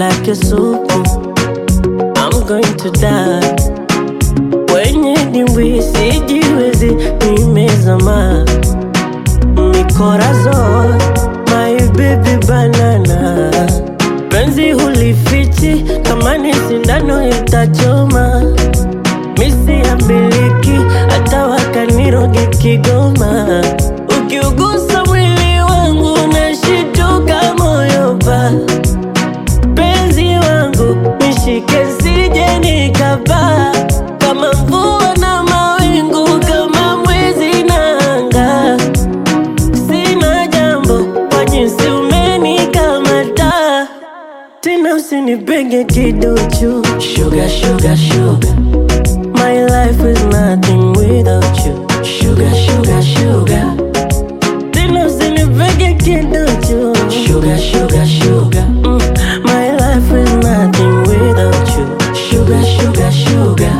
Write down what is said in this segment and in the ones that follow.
like a soup. I'm going to die. Kwenye dimbwi sijiwezi, nimezama. Mi corazon, my baby banana. Penzi hulifichi, kama ni sindano itachoma. Misi ya miliki, hata wakaniroge Kigoma. Ukiugusa mwili wangu, nashituka moyo pa. Penzi wangu, nishike sije nikapaa. Kama mvua na mawingu, kama mwezi na anga. Sina jambo, kwa jinsi umenikamata. Tena usinipenge kiduchu. Sugar, sugar, sugar. My life is nothing without you. Sugar, sugar, sugar. Tena usinipenge kiduchu. Sugar, sugar, sugar. My life is nothing without you. Sugar, sugar, sugar.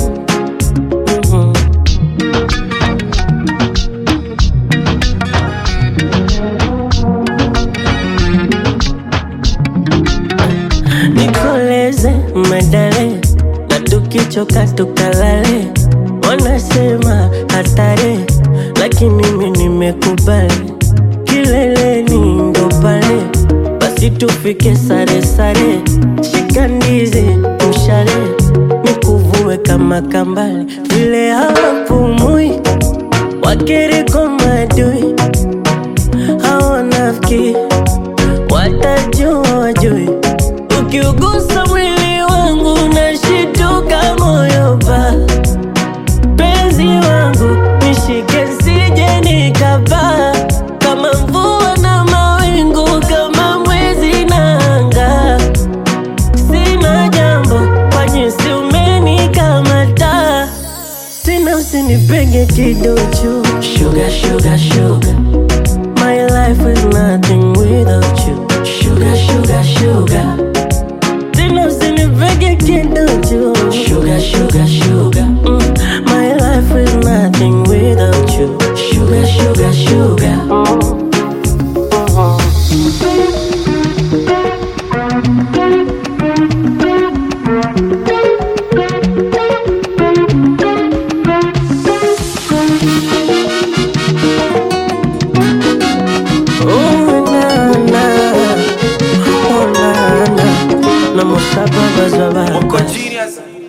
Nikoleze medale, na tukichoka tukalale. Wanasema hatari, lakini mimi nimekubali. Kileleni ndo pale, basi tufike sare sare. Shika ndizi mshale, nikuvue kama kambale. Vile hawapumui, wakiriko madui. Hawa nafiki, watajua wajui. Ukiugusa mwili wangu, nashituka moyo pa. Penzi wangu, nishike sije nikapaa. Kama mvua na mawingu, kama mwezi na anga. Sina jambo, kwa jinsi umenikamata. Tena usinipenge kiduchu. Sugar, sugar, sugar. My life is nothing without you. Sugar, sugar, sugar. Tena usinipenge kiduchu. Sugar, sugar, sugar. My life is nothing without you. Sugar, sugar, sugar. Na musaba bazwa baka. Moko genius.